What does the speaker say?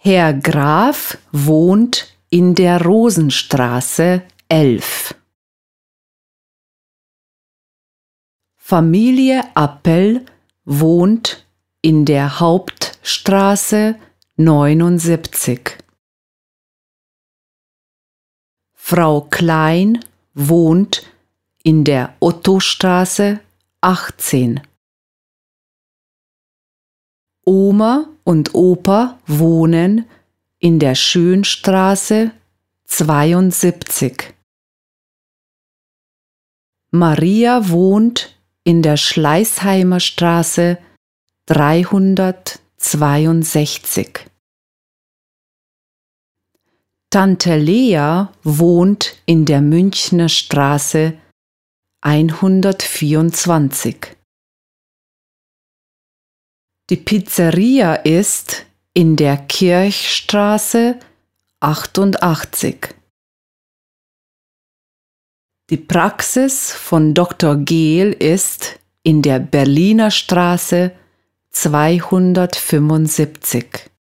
Herr Graf wohnt in der Rosenstraße 11. Familie Appel wohnt in der Hauptstraße 79. Frau Klein wohnt in der Ottostraße 18. Oma und Opa wohnen in der Schönstraße 72. Maria wohnt in der Schleißheimer Straße 362. Tante Lea wohnt in der Münchner Straße 124. Die Pizzeria ist in der Kirchstraße 88. Die Praxis von Dr. Gehl ist in der Berliner Straße 275.